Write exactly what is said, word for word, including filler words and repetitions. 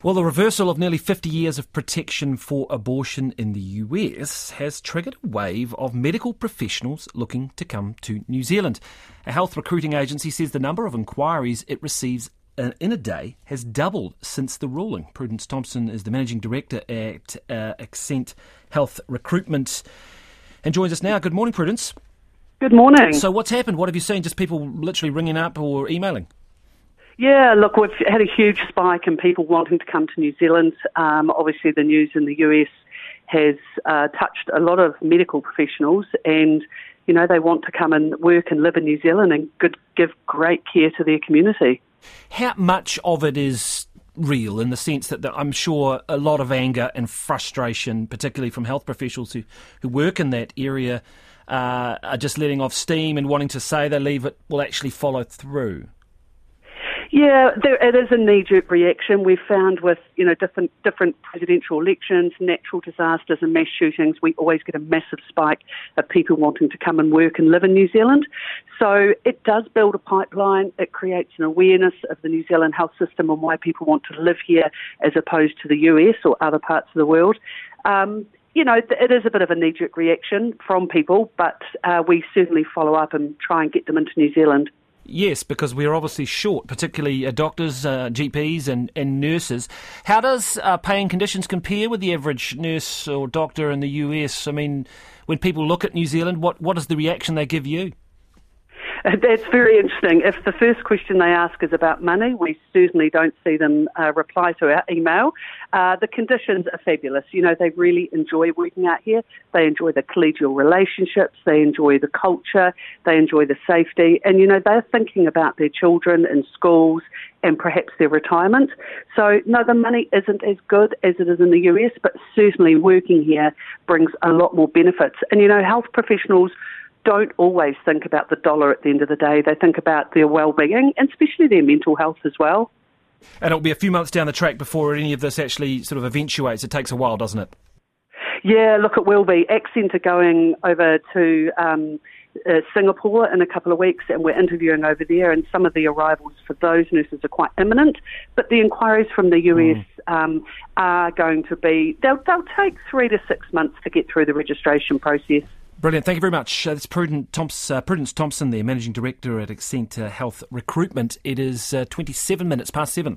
Well, the reversal of nearly fifty years of protection for abortion in the U S has triggered a wave of medical professionals looking to come to New Zealand. A health recruiting agency says the number of inquiries it receives in a day has doubled since the ruling. Prudence Thompson is the Managing Director at uh, Accent Health Recruitment and joins us now. Good morning, Prudence. Good morning. So what's happened? What have you seen? Just people literally ringing up or emailing? Yeah, look, we've had a huge spike in people wanting to come to New Zealand. Um, obviously, the news in the U S has uh, touched a lot of medical professionals and, you know, they want to come and work and live in New Zealand and good, give great care to their community. How much of it is real in the sense that the, I'm sure a lot of anger and frustration, particularly from health professionals who, who work in that area, uh, are just letting off steam and wanting to say they leave it will actually follow through? Yeah, there, it is a knee-jerk reaction. We've found with, you know, different different presidential elections, natural disasters and mass shootings, we always get a massive spike of people wanting to come and work and live in New Zealand. So it does build a pipeline. It creates an awareness of the New Zealand health system and why people want to live here as opposed to the U S or other parts of the world. Um, you know, it is a bit of a knee-jerk reaction from people, but uh, we certainly follow up and try and get them into New Zealand. Yes, because we're obviously short, particularly uh, doctors, uh, G Ps and, and nurses. How does uh, paying conditions compare with the average nurse or doctor in the U S? I mean, when people look at New Zealand, what, what is the reaction they give you? That's very interesting. If the first question they ask is about money, we certainly don't see them uh, reply to our email. Uh, the conditions are fabulous. You know, they really enjoy working out here. They enjoy the collegial relationships. They enjoy the culture. They enjoy the safety. And, you know, they're thinking about their children in schools and perhaps their retirement. So, no, the money isn't as good as it is in the U S, but certainly working here brings a lot more benefits. And, you know, health professionals don't always think about the dollar at the end of the day. They think about their well-being and especially their mental health as well. And it'll be a few months down the track before any of this actually sort of eventuates. It takes a while, doesn't it? Yeah, look, it will be. Accent are going over to um, uh, Singapore in a couple of weeks and we're interviewing over there, and some of the arrivals for those nurses are quite imminent, but the inquiries from the U S mm. um, are going to be, they'll, they'll take three to six months to get through the registration process. Brilliant. Thank you very much. Uh, that's Prudence, Thompson, uh, Prudence Thompson, the Managing Director at Accent uh, Health Recruitment. It is uh, twenty-seven minutes past seven.